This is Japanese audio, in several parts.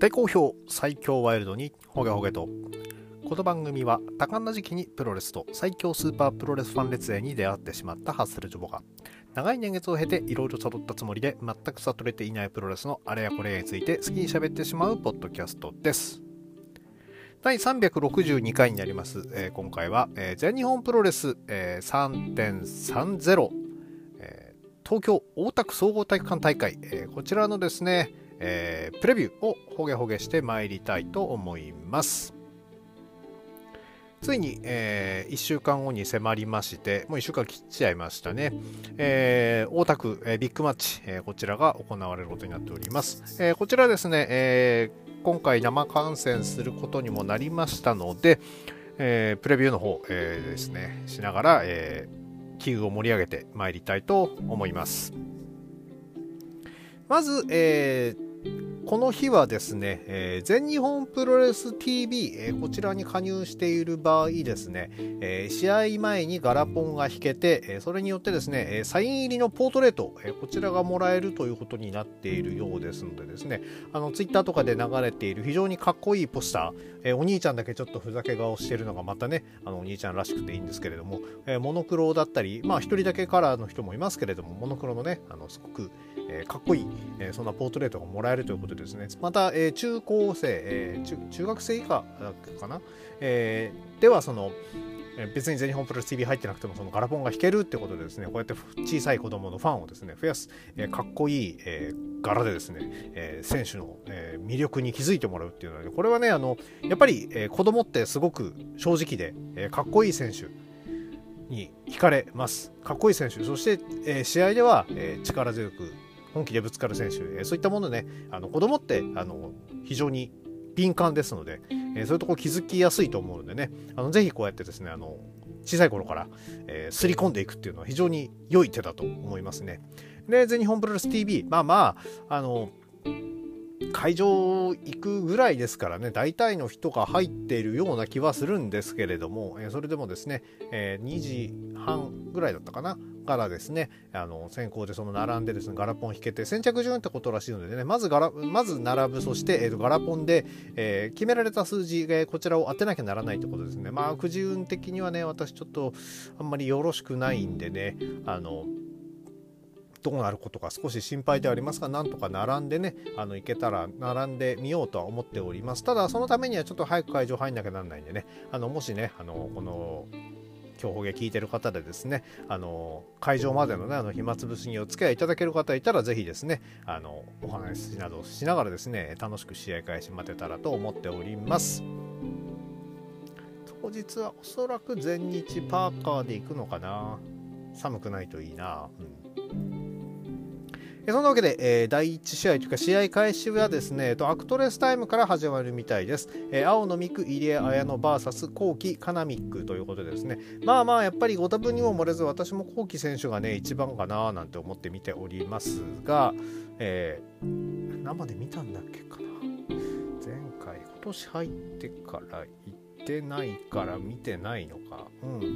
大好評最強ワイルドにホゲホゲと。この番組は多感な時期にプロレスと最強スーパープロレスファン列伝に出会ってしまったハッスルジョボが長い年月を経ていろいろ辿ったつもりで全く悟れていないプロレスのあれやこれについて好きに喋ってしまうポッドキャストです。第362回になります。今回は、全日本プロレス、3.30、東京大田区総合体育館大会、こちらのですね、プレビューをホゲホゲしてまいりたいと思います。ついに、1週間後に迫りまして、もう1週間切っちゃいましたね。大田区、ビッグマッチ、こちらが行われることになっております。こちらですね、今回生観戦することにもなりましたので、プレビューの方、ですね、しながら、器具を盛り上げてまいりたいと思います。まず、この日はですね、全日本プロレス TV、こちらに加入している場合ですね、試合前にガラポンが引けて、それによってですね、サイン入りのポートレート、こちらがもらえるということになっているようですのでですね、ツイッターとかで流れている非常にかっこいいポスター、お兄ちゃんだけちょっとふざけ顔しているのがまたね、お兄ちゃんらしくていいんですけれども、モノクロだったり、まあ一人だけカラーの人もいますけれども、モノクロのね、すごくかっこいい、そんなポートレートがもらえるということでですね、また、中高生、中学生以下かな、ではその別に全日本プロレス TV 入ってなくてもそのガラポンが弾けるってことでですね、こうやって小さい子供のファンをですね増やす、かっこいい、柄でですね、選手の、魅力に気づいてもらうっていうので、これはねやっぱり、子供ってすごく正直で、かっこいい選手に惹かれます。かっこいい選手、そして、試合では、力強く本気でぶつかる選手、そういったものね、子供って非常に敏感ですので、そういうところ気づきやすいと思うのでね、ぜひこうやってですね小さい頃から、すり込んでいくっていうのは非常に良い手だと思いますね。で、全日本プロレス TV、会場行くぐらいですからね、大体の人が入っているような気はするんですけれども、それでもですね、2時半ぐらいだったかなからですね、先行でその並んでですね、ガラポン引けて先着順ってことらしいのでね、まず並ぶ、そして、ガラポンで、決められた数字、こちらを当てなきゃならないってことですね。まあくじ運的にはね、私ちょっとあんまりよろしくないんでね、どうなることか少し心配ではありますが、なんとか並んでね、行けたら並んでみようとは思っております。ただそのためにはちょっと早く会場入んなきゃなんないんでね、もしね、この今日ホゲ聞いてる方でですね、会場までのね、暇つぶしにお付き合いいただける方いたら、ぜひですね、お話などしながらですね、楽しく試合開始待てたらと思っております。当日はおそらく全日パーカーで行くのかな。寒くないといいな。そんなわけで、第1試合というか試合開始はですね、アクトレスタイムから始まるみたいです。青野美久、入江彩乃 VS コウキカナミックということでですね、やっぱりご多分にも漏れず、私もコウキ選手がね一番かななんて思って見ておりますが、生で見たんだっけかな。前回今年入ってから行ってないから見てないのか。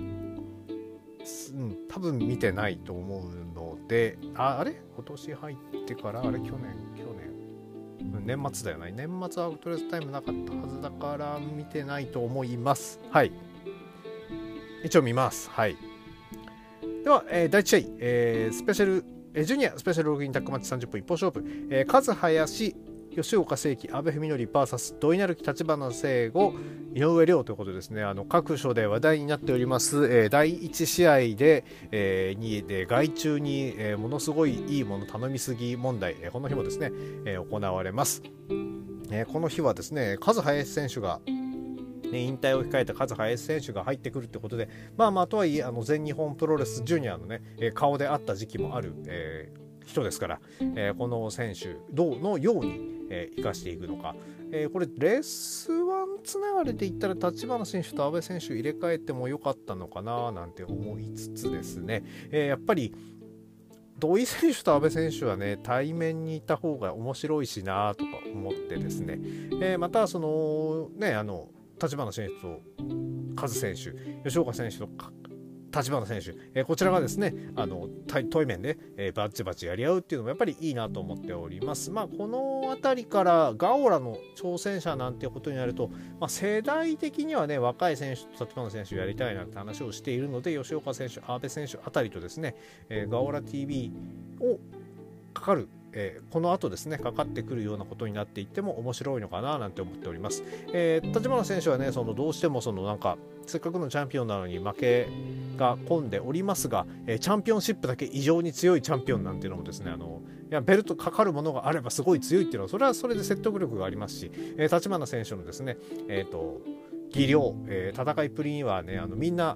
多分見てないと思うので、あれ今年入ってから去年年末だよね。年末アウトレスタイムなかったはずだから見てないと思います。はい、一応見ます。はい。では、第1試合、スペシャルジュニアスペシャルログインタッグマッチ30分一方勝負、カズハヤシ、吉岡聖輝、阿部文則 VS 土井成樹、立花聖吾、井上涼ということですね。各所で話題になっております、第1試合で、外注に、ものすごいいいもの頼みすぎ問題、この日もですね、行われます。この日はですね、カズハヤシ選手が引退を控えたカズハヤシ選手が入ってくるということで、とはいえ全日本プロレスジュニアのね、顔であった時期もある、人ですから、この選手どのように生かしていくのか、これレース1つながりで言ったら立花選手と阿部選手入れ替えてもよかったのかななんて思いつつですね、やっぱり土井選手と阿部選手はね対面にいた方が面白いしなとか思ってですね、またそのね立花選手とカズ選手、吉岡選手と立花選手、こちらがですね対面で、バチバチやり合うっていうのもやっぱりいいなと思っております。この辺りからガオラの挑戦者なんていうことになると、世代的にはね若い選手と立花選手やりたいなって話をしているので、吉岡選手、阿部選手あたりとですね、ガオラ TV をかかるこの後ですねかかってくるようなことになっていっても面白いのかななんて思っております。立花選手はねどうしてもなんかせっかくのチャンピオンなのに負けが込んでおりますが、チャンピオンシップだけ異常に強いチャンピオンなんていうのもですねいやベルトかかるものがあればすごい強いっていうのはそれはそれで説得力がありますし、立花選手のですね技量、戦いっぷりにはねみんな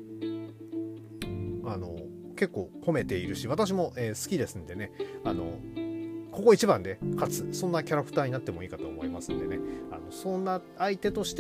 結構褒めているし、私も、好きですんでねここ一番で勝つそんなキャラクターになってもいいかと思いますんでねそんな相手として、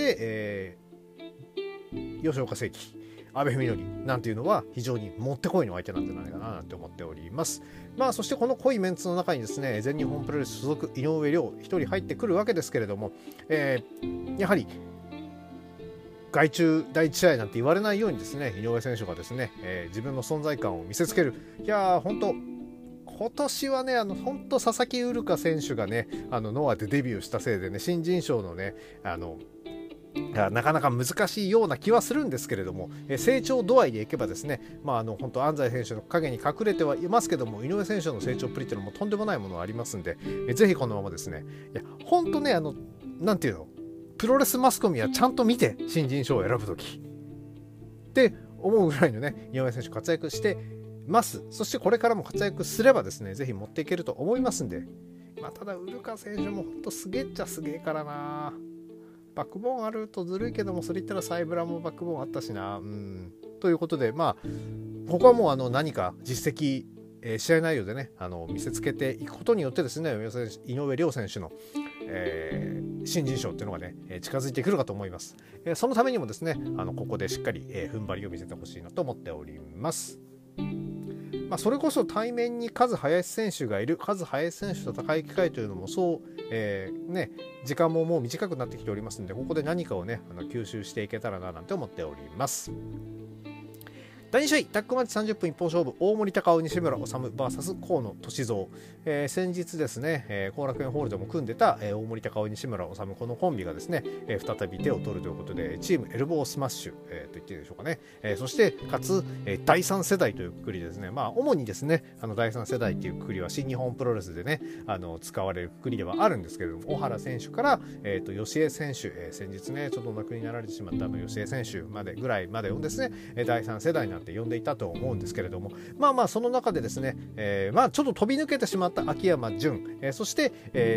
吉岡聖輝、阿部みのりなんていうのは非常にもってこいの相手なんじゃないかななんて思っております。そしてこの濃いメンツの中にですね全日本プロレス所属井上涼一人入ってくるわけですけれども、やはり外注第一試合なんて言われないようにですね井上選手がですね、自分の存在感を見せつける。いやー本当今年はね本当佐々木ウルカ選手がねノアでデビューしたせいでね新人賞のねなかなか難しいような気はするんですけれども、成長度合いでいけばですね本当安西選手の影に隠れてはいますけども、井上選手の成長っぷりっていうのもとんでもないものがありますんで、ぜひこのままですね、いや本当ねなんていうのプロレスマスコミはちゃんと見て新人賞を選ぶときって思うぐらいのね井上選手活躍してます。そしてこれからも活躍すればですねぜひ持っていけると思いますんで、ただウルカ選手も本当すげえっちゃすげえからな。バックボーンあるとずるいけども、それ言ったらサイブラもバックボーンあったしな。ということでここはもう何か実績、試合内容でね見せつけていくことによってですね井上涼選手の、新人賞っていうのがね近づいてくるかと思います。そのためにもですねここでしっかり、踏ん張りを見せてほしいなと思っております。それこそ対面にカズ林選手がいる、カズ林選手と戦い機会というのもそう、時間ももう短くなってきておりますので、ここで何かをね吸収していけたらななんて思っております。第2試合タッグマッチ30分一本勝負、大森高尾西村治 VS 河野歳三、先日ですね後楽園ホールでも組んでた、大森高尾西村治このコンビがですね、再び手を取るということでチームエルボースマッシュ、と言っていいでしょうかね、そしてかつ、第3世代というくくりですね、主にですね第3世代というくくりは新日本プロレスでね使われるくくりではあるんですけれども、小原選手から、吉江選手、先日ねちょっとお亡くなりになられてしまった吉江選手までぐらいまでをですね第3世代なんて呼んでいたと思うんですけれども、その中でですね、ちょっと飛び抜けてしまった秋山純、そして、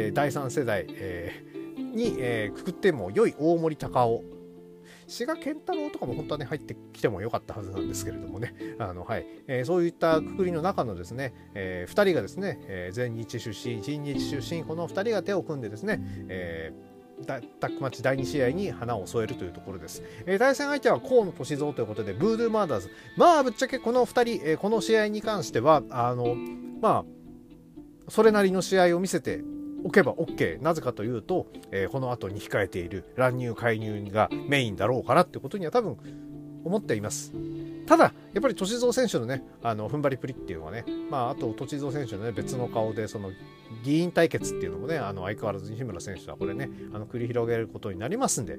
第3世代、に、くくっても良い大森高尾、志賀健太郎とかも本当はね入ってきてもよかったはずなんですけれどもねそういったくくりの中のですね、2人がですね、全日出身新日出身この2人が手を組んでですね、タッグマッチ第2試合に花を添えるというところです。対戦相手は河野歳三ということでブードゥーマーダーズ、ぶっちゃけこの2人、この試合に関してはそれなりの試合を見せておけば OK。 なぜかというと、この後に控えている乱入介入がメインだろうからってことには多分思っています。ただやっぱり歳三選手のね踏ん張りプリっていうのはね、あと歳三選手のね別の顔でその議員対決っていうのもね相変わらず西村選手はこれね繰り広げることになりますんで、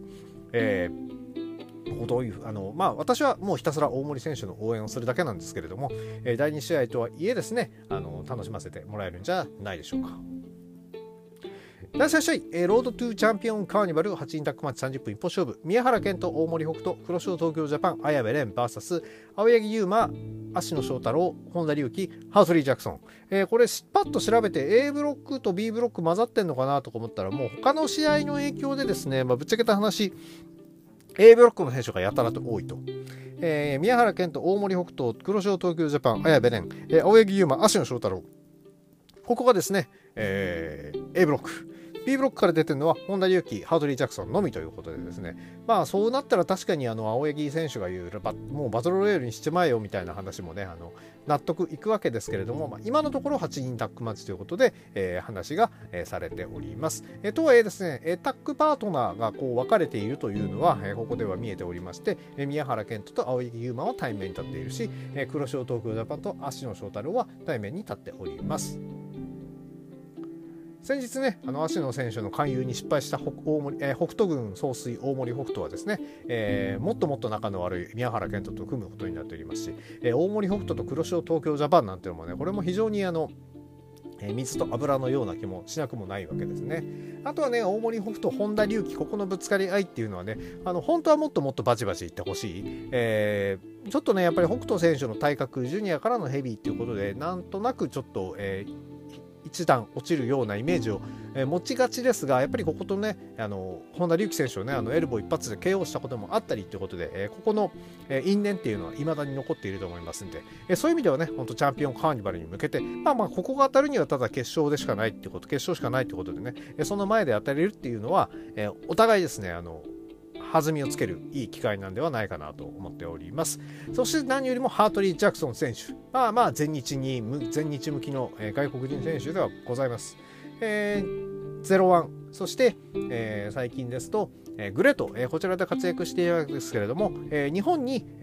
どういう私はもうひたすら大森選手の応援をするだけなんですけれども、第2試合とはいえですね楽しませてもらえるんじゃないでしょうか。第3試合、ロードトゥチャンピオンカーニバル8人タッグマッチ30分一本勝負、宮原健と大森北斗、黒潮東京ジャパン綾部蓮 VS 青柳優馬、芦野翔太郎、本田隆起、ハートリー・ジャクソン、これパッと調べて A ブロックと B ブロック混ざってんのかなとか思ったら、もう他の試合の影響でですね、ぶっちゃけた話 A ブロックの選手がやたらと多いと、宮原健と大森北斗、黒潮東京ジャパン綾部蓮、青柳優馬、芦野翔太郎、ここがですね、A ブロック B ブロックから出てるのは本田隆起、ハードリー・ジャクソンのみということでですね、まあそうなったら確かに青柳選手が言うもうバトルロイヤルにしてまえよみたいな話もね納得いくわけですけれども、まあ、今のところ8人タッグマッチということで、話が、されております。とはいえですね、タッグパートナーがこう分かれているというのは、ここでは見えておりまして、宮原健人と青柳優馬は対面に立っているし、黒潮東京ジャパンと芦野翔太郎は対面に立っております。先日ね、芦野選手の勧誘に失敗した北斗軍総帥大森北斗はですね、もっともっと仲の悪い宮原健人と組むことになっておりますし、大森北斗と黒潮東京ジャパンなんていうのもね、これも非常に水と油のような気もしなくもないわけですね。あとはね、大森北斗、本田隆起、ここのぶつかり合いっていうのはね、本当はもっともっとバチバチいってほしい。ちょっとね、やっぱり北斗選手の体格、ジュニアからのヘビーっていうことで、なんとなくちょっと、一段落ちるようなイメージを、持ちがちですが、やっぱりこことね、本田隆起選手をね、エルボー一発で KO したこともあったりということで、ここの、因縁っていうのは未だに残っていると思いますんで、そういう意味ではね、本当チャンピオンカーニバルに向けて、まあここが当たるにはただ決勝でしかないっていうこと、決勝しかないってことでね、その前で当たれるっていうのは、お互いですね、弾みをつけるいい機会なんではないかなと思っております。そして何よりもハートリー・ジャクソン選手、全日向きの外国人選手ではございます。01、そして、最近ですと、グレート、こちらで活躍しているわけですけれども、日本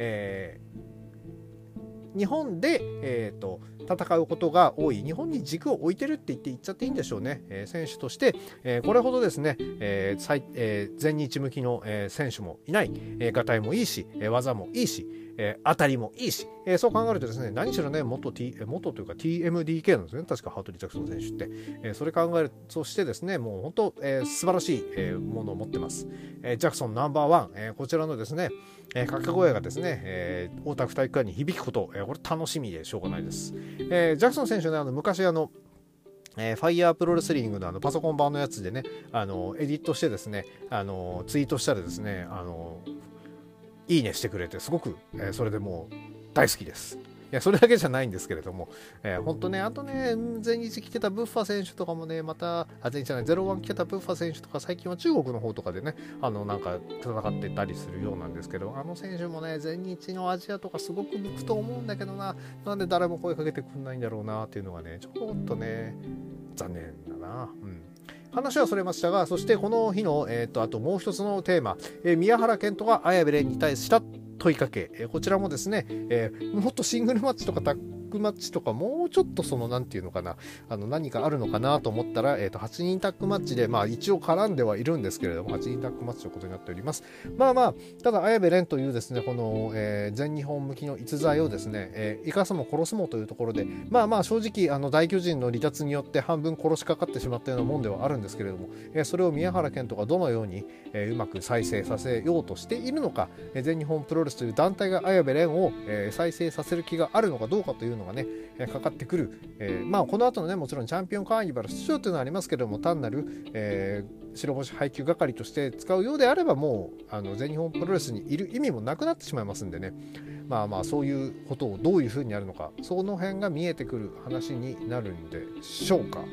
で、戦うことが多い、日本に軸を置いてるって言っちゃっていいんでしょうね、選手として、これほどですね、全日向きの、選手もいない、ガタイもいいし、技もいいし、当たりもいいし、そう考えるとですね、何しろね、元というか TMDK なんですね、確かハートリー・ジャクソン選手って、それ考えるとしてですね、もう本当、素晴らしい、ものを持ってます。ジャクソンナンバーワン、こちらのですね、掛け声がですね、大田区体育館に響くこと、これ楽しみでしょうがないです。ジャクソン選手ね、昔ファイヤープロレスリングのパソコン版のやつでね、エディットしてですね、ツイートしたらですね、いいねしてくれて、すごく、それでもう大好きです。いや、それだけじゃないんですけれども、本当ね、あとね、前日来てたブッファ選手とかもね、また、前日じゃない、01来てたブッファ選手とか、最近は中国の方とかでね、なんか戦ってたりするようなんですけど、選手もね、前日のアジアとかすごく向くと思うんだけどな、なんで誰も声かけてくんないんだろうなっていうのがね、ちょっとね、残念だな。話はそれましたが、そしてこの日の、あともう一つのテーマ、宮原健人が綾部蓮に対した問いかけ、こちらもですね、もっとシングルマッチとかタッグマッチとかもうちょっとなんていうのかな、何かあるのかなと思ったら、8人タッグマッチで、一応絡んではいるんですけれども、8人タッグマッチということになっております。ただ綾部蓮というですね、この、全日本向きの逸材をですね、生かすも殺すもというところで、正直大巨人の離脱によって半分殺しかかってしまったようなもんではあるんですけれども、それを宮原健人がどのように、うまく再生させようとしているのか、全日本プロレスという団体が綾部蓮を、再生させる気があるのかどうかというのがね、かかってくる、この後のね、もちろんチャンピオンカーニバル出場というのはありますけれども、単なる、白星配給係として使うようであれば、もう全日本プロレスにいる意味もなくなってしまいますんでね、そういうことをどういうふうにやるのか、その辺が見えてくる話になるんでしょうか。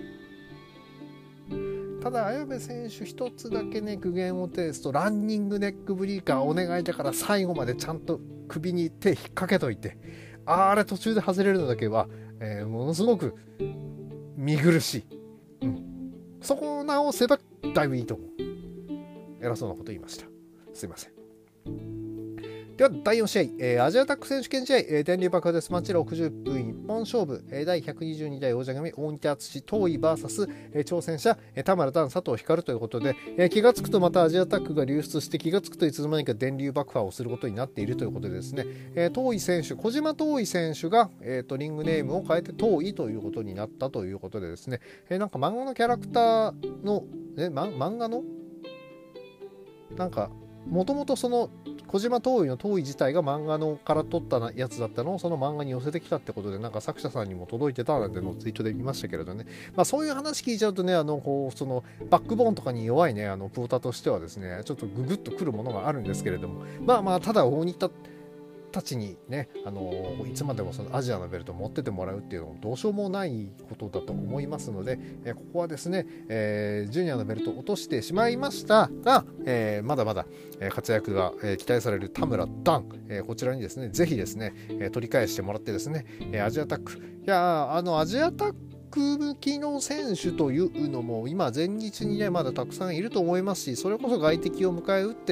ただ綾部選手一つだけね、苦言を呈すと、ランニングネックブリーカーお願いだから最後までちゃんと首に手引っ掛けといて、あれ途中で外れるのだけは、ものすごく見苦しい、そこを直せばだいぶいいと思う。偉そうなこと言いました、すいません。では第4試合、アジアタック選手権試合、電流爆破デスマッチ60分一本勝負、第122代王者組大仁田敦東井 VS、挑戦者田村段佐藤光ということで、気がつくとまたアジアタックが流出して、気がつくといつの間にか電流爆破をすることになっているということでですね、東井選手、小島東井選手が、リングネームを変えて東井ということになったということでですね、なんか漫画のキャラクターの、漫画のなんかもともとその小島東井の東井自体が漫画のから撮ったやつだったのをその漫画に寄せてきたってことで、なんか作者さんにも届いてたなんてのをツイートで見ましたけれどね、そういう話聞いちゃうとね、そのバックボーンとかに弱いね、プロタとしてはですね、ちょっとググッとくるものがあるんですけれども、ただ大仁田たちにね、いつまでもそのアジアのベルトを持っててもらうっていうのもどうしようもないことだと思いますので、ここはですね、ジュニアのベルトを落としてしまいましたが、まだまだ活躍が期待される田村ダン、こちらにですねぜひですね取り返してもらってですね、アジアタック、いやアジアタック向きの選手というのも今前日にねまだたくさんいると思いますし、それこそ外敵を迎え撃って、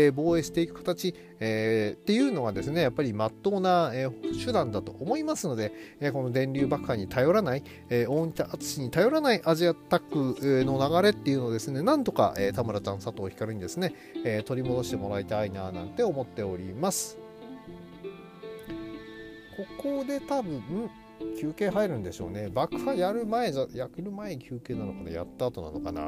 防衛していく形、っていうのはですねやっぱり真っ当な、手段だと思いますので、この電流爆破に頼らない、大仁田敦に頼らないアジアタックの流れっていうのをですねなんとか、田村ちゃん佐藤光にですね、取り戻してもらいたいななんて思っております。ここで多分休憩入るんでしょうね。爆破やる前休憩なのかな、やった後なのかな。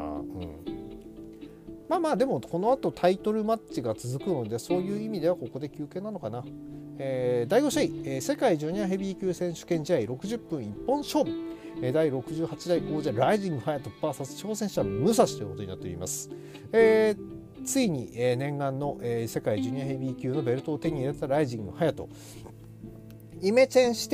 まあでもこの後タイトルマッチが続くので、そういう意味ではここで休憩なのかな。第5試合、世界ジュニアヘビー級選手権試合60分一本勝負、第68代王者ライジング隼人 VS 挑戦者武蔵ということになっております。ついに、念願の、世界ジュニアヘビー級のベルトを手に入れたライジング隼人、イメチェンして、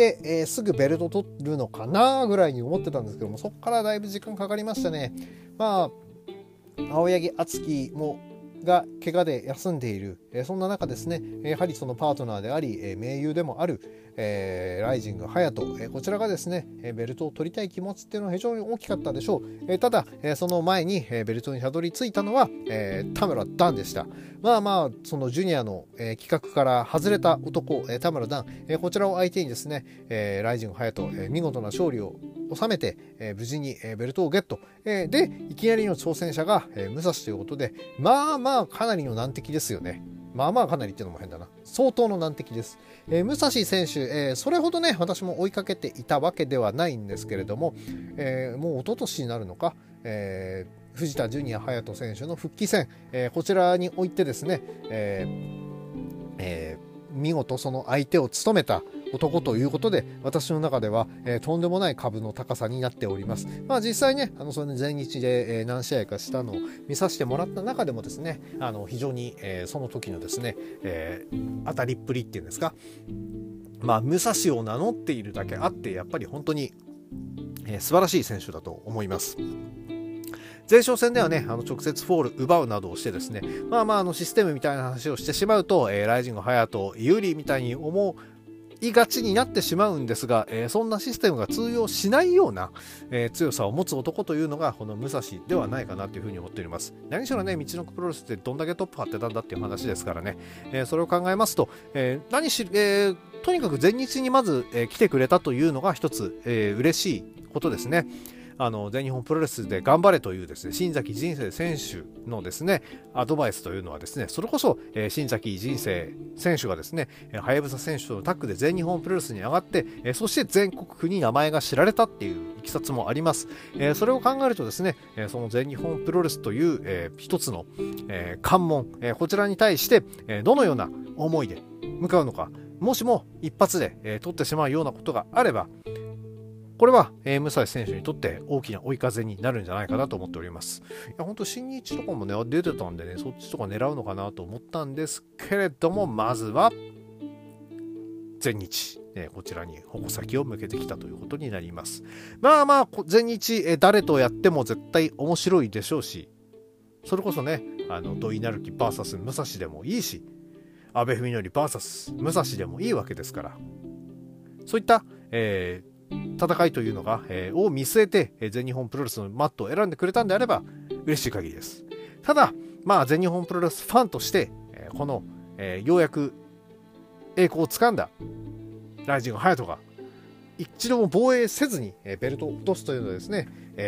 すぐベルト取るのかなぐらいに思ってたんですけども、そこからだいぶ時間かかりましたね。青柳敦樹が怪我で休んでいる、そんな中ですねやはりそのパートナーであり、盟友でもある、ライジング隼人、こちらがですねベルトを取りたい気持ちっていうのは非常に大きかったでしょう。ただ、その前に、ベルトにたどり着いたのは、田村ダンでした。そのジュニアの、企画から外れた男、田村ダン、こちらを相手にですね、ライジング隼人、見事な勝利を収めて、無事に、ベルトをゲット、でいきなりの挑戦者が、武蔵ということで、かなりの難敵ですよね。かなりっていうのも変だな。相当の難敵です。武蔵選手、それほどね私も追いかけていたわけではないんですけれども、もう一昨年になるのか、藤田ジュニア隼人選手の復帰戦、こちらにおいてですね、見事その相手を務めた男ということで、私の中では、とんでもない株の高さになっております。実際ねその前日で、何試合かしたのを見させてもらった中でもですね非常に、その時のですね、当たりっぷりっていうんですか、武蔵を名乗っているだけあってやっぱり本当に、素晴らしい選手だと思います。前哨戦ではね直接フォール奪うなどをしてですねシステムみたいな話をしてしまうと、ライジング隼人有利みたいに思いがちになってしまうんですが、そんなシステムが通用しないような、強さを持つ男というのがこの武蔵ではないかなというふうに思っております。何しろね道のくプロレスってどんだけトップ張ってたんだっていう話ですからね、それを考えますと、とにかく前日にまず、来てくれたというのが一つ、嬉しいことですね。全日本プロレスで頑張れというですね新崎人生選手のですねアドバイスというのはですね、それこそ、新崎人生選手がですねはやぶさ選手とのタッグで全日本プロレスに上がって、そして全国区に名前が知られたっていういきさつもあります。それを考えるとですねその全日本プロレスという、一つの、関門、こちらに対して、どのような思いで向かうのか、もしも一発で、取ってしまうようなことがあれば、これは、武蔵選手にとって大きな追い風になるんじゃないかなと思っております。いや本当新日とかもね出てたんでね、そっちとか狙うのかなと思ったんですけれども、まずは全日、こちらに矛先を向けてきたということになります。全日、誰とやっても絶対面白いでしょうし、それこそね土井成樹 VS 武蔵でもいいし、阿部文則 VS 武蔵でもいいわけですから、そういった、戦いというのが、を見据えて、全日本プロレスのマットを選んでくれたんであれば嬉しい限りです。ただ全日本プロレスファンとして、この、ようやく栄光をつかんだライジング隼人が一度も防衛せずに、ベルトを落とすというのはですね、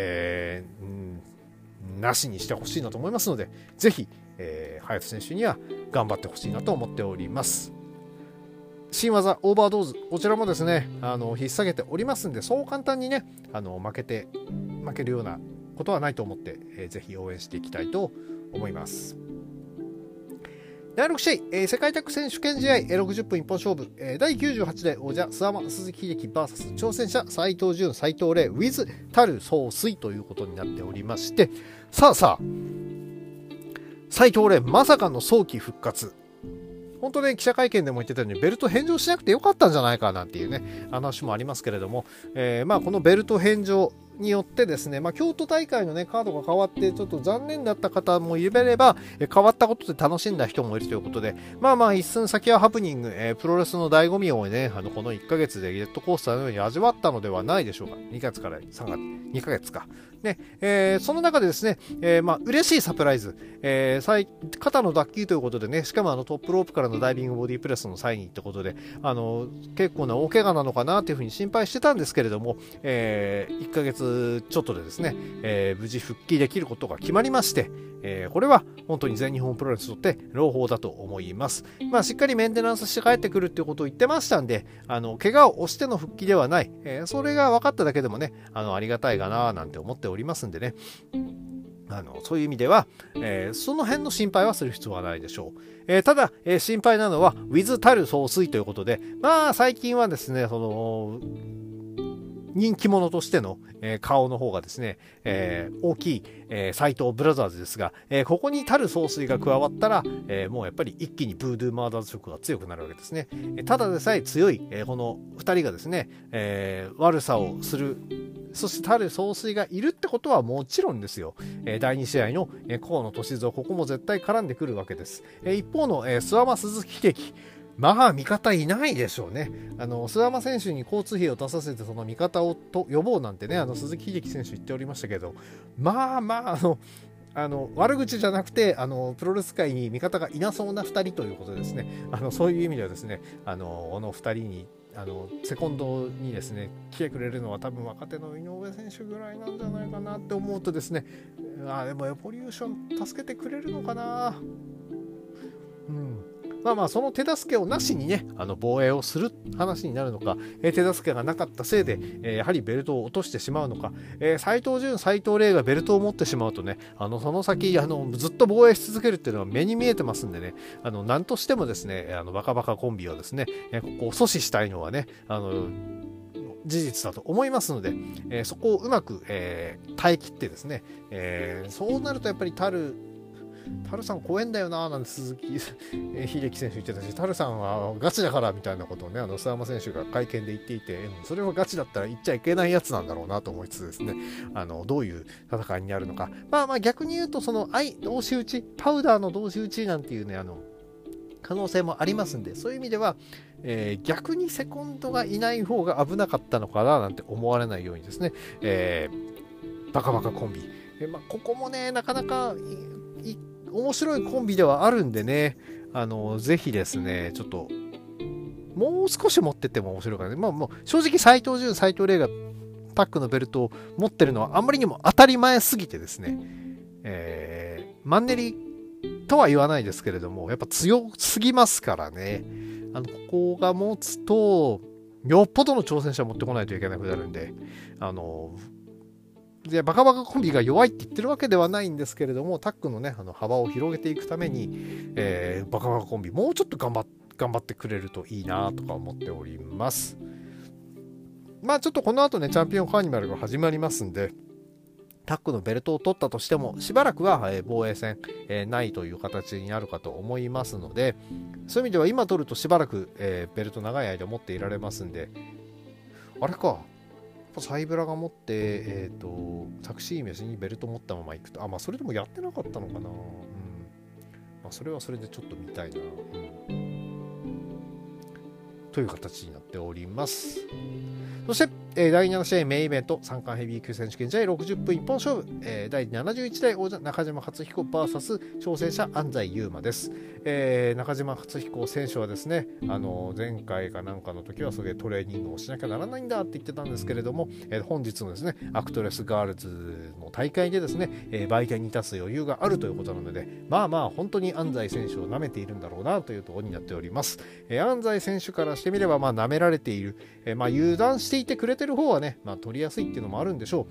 なしにしてほしいなと思いますので、ぜひ、隼人選手には頑張ってほしいなと思っております。新技オーバードーズ、こちらもですね引っ提げておりますんで、そう簡単にね負けるようなことはないと思って、ぜひ応援していきたいと思います。第6試合、世界タッグ選手権試合、60分一本勝負、第98代王者諏訪間鈴木秀樹 VS 挑戦者斉藤潤斉藤麗 with タル総帥ということになっておりまして、さあ斉藤麗まさかの早期復活、 本当ね、記者会見でも言ってたようにベルト返上しなくてよかったんじゃないかなんていうね話もありますけれども、このベルト返上によってですね、京都大会のねカードが変わってちょっと残念だった方もいれば、変わったことで楽しんだ人もいるということで、一寸先はハプニング、プロレスの醍醐味をねこの1ヶ月でジェットコースターのように味わったのではないでしょうか。2月から3月2ヶ月かね、その中でですね、嬉しいサプライズ、肩の脱臼ということでね、しかもトップロープからのダイビングボディプレスの際にってことで、結構な大怪我なのかなというふうに心配してたんですけれども、1ヶ月ちょっとでですね、無事復帰できることが決まりまして、これは本当に全日本プロレスにとって朗報だと思います。しっかりメンテナンスして帰ってくるっていうことを言ってましたんで、怪我を押しての復帰ではない、それが分かっただけでもね、ありがたいかななんて思っておりますんでね。そういう意味では、その辺の心配はする必要はないでしょう。ただ、心配なのは with タル総帥ということで、最近はですね、その人気者としての、顔の方がですね、大きい、斎藤ブラザーズですが、ここにタル総帥が加わったら、もうやっぱり一気にブードゥーマーダーズ色が強くなるわけですね。ただでさえ強い、この2人がですね、悪さをする、そしてタル総帥がいるってことはもちろんですよ、第2試合の河野歳三、ここも絶対絡んでくるわけです。一方の諏訪間鈴木秀樹、味方いないでしょうね。諏訪間選手に交通費を出させてその味方を呼ぼうなんてね、鈴木秀樹選手言っておりましたけど、悪口じゃなくてプロレス界に味方がいなそうな2人ということですね。そういう意味ではですね、この2人にセコンドにですね来てくれるのは多分若手の井上選手ぐらいなんじゃないかなって思うとですね、でもエボリューション助けてくれるのかな。その手助けをなしにね防衛をする話になるのか、手助けがなかったせいで、やはりベルトを落としてしまうのか、斉藤潤、斉藤麗がベルトを持ってしまうとね、その先ずっと防衛し続けるっていうのは目に見えてますんでね、何としてもですねバカバカコンビをですね、ここを阻止したいのはね事実だと思いますので、そこをうまく、耐え切ってですね、そうなるとやっぱりタルさん怖えんだよななんて鈴木秀樹選手言ってたし、タルさんはガチだからみたいなことをね諏訪間選手が会見で言っていて、それはガチだったら言っちゃいけないやつなんだろうなと思いつつですね、どういう戦いになるのか、逆に言うとその同士打ちパウダーの同士打ちなんていうね可能性もありますんで、そういう意味では、逆にセコンドがいない方が危なかったのかななんて思われないようにですね、バカバカコンビ、ここもねなかなか面白いコンビではあるんでね、ぜひですねちょっともう少し持ってっても面白いからね。もう正直斉藤潤、斉藤麗がタッグのベルトを持ってるのはあまりにも当たり前すぎてですね、マンネリとは言わないですけれども、やっぱ強すぎますからね。ここが持つとよっぽどの挑戦者を持ってこないといけなくなるんで、バカバカコンビが弱いって言ってるわけではないんですけれども、タッグのね幅を広げていくために、バカバカコンビもうちょっと頑張ってくれるといいなとか思っております。ちょっとこの後ねチャンピオンカーニバルが始まりますんで、タッグのベルトを取ったとしてもしばらくは防衛戦ないという形になるかと思いますので、そういう意味では今取るとしばらくベルト長い間持っていられますんで、あれかサイブラが持って、タクシー飯にベルト持ったまま行くと、それでもやってなかったのかな、それはそれでちょっと見たいな、という形になっております。そして、第7試合メインイベント三冠ヘビー級選手権試合60分一本勝負、第71代王者中島克彦 VS 挑戦者安西優真です。中島克彦選手はですね前回かなんかの時はそれでトレーニングをしなきゃならないんだって言ってたんですけれども、本日のですねアクトレスガールズの大会でですね、売店に立つ余裕があるということなので、本当に安西選手を舐めているんだろうなというところになっております。安西選手からしてみれば舐められている、油断していてくれてる方はね、取りやすいっていうのもあるんでしょう。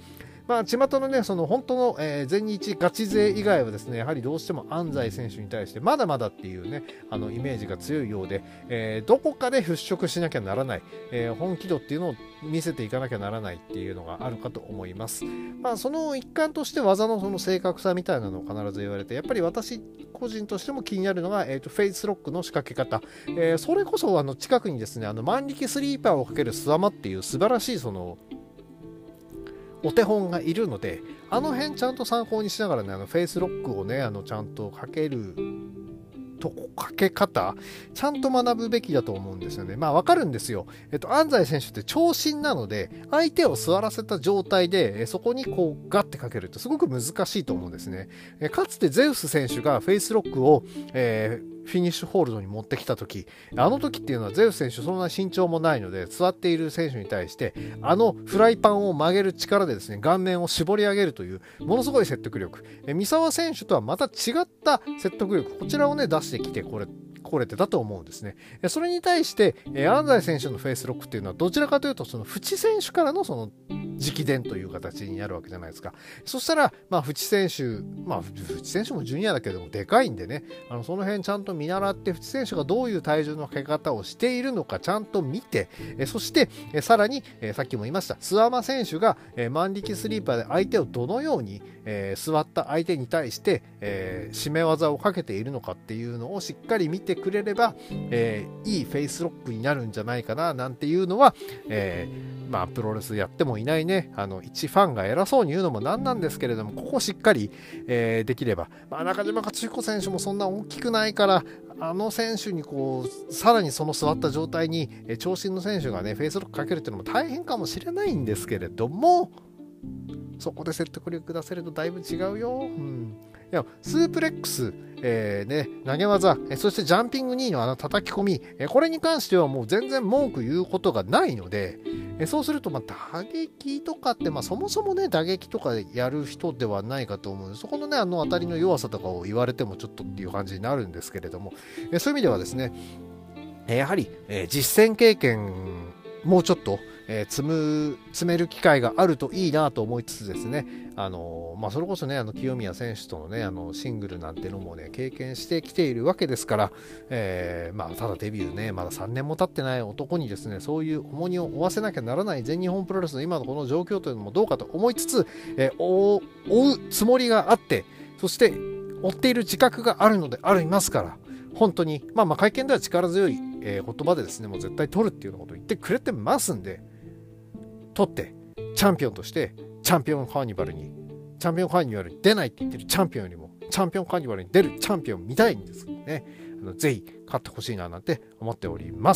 巷のね、その本当の、全日ガチ勢以外はですね、やはりどうしても安西選手に対してまだまだっていうね、イメージが強いようで、どこかで払拭しなきゃならない、本気度っていうのを見せていかなきゃならないっていうのがあるかと思います。その一環として技のその正確さみたいなのを必ず言われて、やっぱり私個人としても気になるのが、フェイスロックの仕掛け方、それこそ近くにですね、万力スリーパーをかけるスワマっていう素晴らしいそのお手本がいるので、あの辺ちゃんと参考にしながらね、フェイスロックをね、ちゃんとかけるかけ方ちゃんと学ぶべきだと思うんですよね。わかるんですよ。安西選手って長身なので、相手を座らせた状態でそこにこうガッてかけるってすごく難しいと思うんですね。かつてゼウス選手がフェイスロックを、フィニッシュホールドに持ってきた時、あの時っていうのはゼウス選手そんな身長もないので、座っている選手に対してフライパンを曲げる力でですね、顔面を絞り上げるというものすごい説得力、三沢選手とはまた違った説得力、こちらをね出してきてこれてたと思うんですね。それに対して安西選手のフェイスロックっていうのはどちらかというとその淵選手からのその直伝という形になるわけじゃないですか。そしたら淵選手もジュニアだけどもでかいんでね、その辺ちゃんと見習って淵選手がどういう体重のかけ方をしているのかちゃんと見て、そしてさらにさっきも言いました諏訪間選手が万力スリーパーで相手をどのように座った相手に対して締め技をかけているのかっていうのをしっかり見てくれればいいフェイスロックになるんじゃないかななんていうのはプロレスやってもいないね一ファンが偉そうに言うのもなんなんですけれども、ここをしっかりできれば中島克彦選手もそんな大きくないから選手にこうさらにその座った状態に長身の選手がねフェイスロックかけるっていうのも大変かもしれないんですけれども、そこで説得力出せるとだいぶ違うよ。いやスープレックス、投げ技、そしてジャンピング2の叩き込み、これに関してはもう全然文句言うことがないので、そうすると打撃とかってそもそもね打撃とかやる人ではないかと思うので、そこのね当たりの弱さとかを言われてもちょっとっていう感じになるんですけれども、そういう意味ではですねやはり、実践経験もうちょっと積める機会があるといいなと思いつつですね、それこそね清宮選手とのねシングルなんてのもね経験してきているわけですから、ただデビューねまだ3年も経ってない男にですねそういう重荷を負わせなきゃならない全日本プロレスの今のこの状況というのもどうかと思いつつ、追うつもりがあって、そして追っている自覚があるのでありますから、本当に会見では力強い言葉でですねもう絶対取るっていうようなことを言ってくれてますんで、取ってチャンピオンとしてチャンピオンカーニバルに出ないって言ってるチャンピオンよりもチャンピオンカーニバルに出るチャンピオン見たいんですけどね、ぜひ勝ってほしいななんて思っております。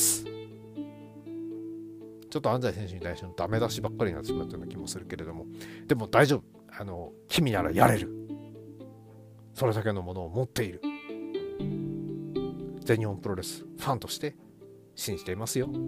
ちょっと安西選手に対してのダメ出しばっかりになってしまったような気もするけれども、でも大丈夫、君ならやれる、それだけのものを持っている、全日本プロレスファンとして信じていますよ。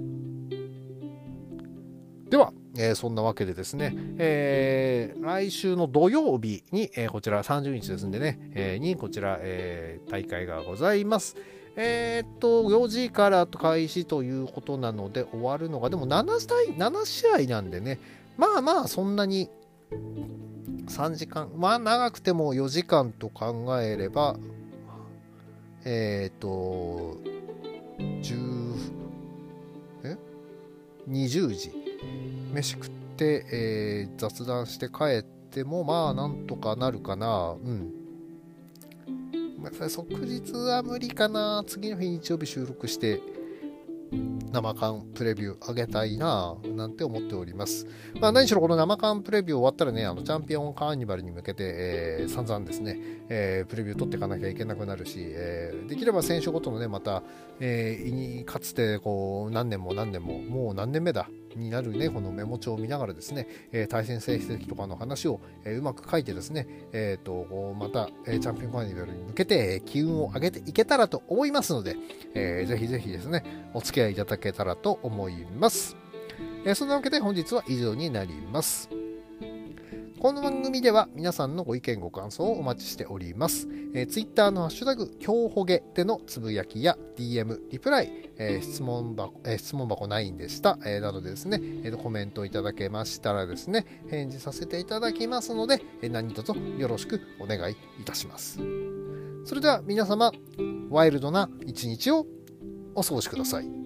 では、そんなわけでですね、来週の土曜日に、こちら30日ですんでね、にこちら、大会がございます。4時から開始ということなので終わるのがでも7試合なんでね、そんなに3時間長くても4時間と考えれば20時飯食って、雑談して帰ってもなんとかなるかな。即日は無理かな。次の日日曜日収録して生缶プレビュー上げたいななんて思っております。何しろこの生缶プレビュー終わったらねチャンピオンカーニバルに向けて、散々ですね、プレビュー取っていかなきゃいけなくなるし、できれば選手ごとのねまた、かつてこう何年ももう何年目だになるねこのメモ帳を見ながらですね、対戦成績とかの話を、うまく書いてですね、また、チャンピオンカーニバルに向けて、機運を上げていけたらと思いますので、ぜひぜひですねお付き合いいただけたらと思います。そんなわけで本日は以上になります。 この番組では皆さんのご意見ご感想をお待ちしております。Twitter のハッシュタグ今日ほげでのつぶやきや DM、リプライ、質問箱ないんでした、などでですね、コメントいただけましたらですね、返事させていただきますので、何卒よろしくお願いいたします。それでは皆様、ワイルドな一日をお過ごしください。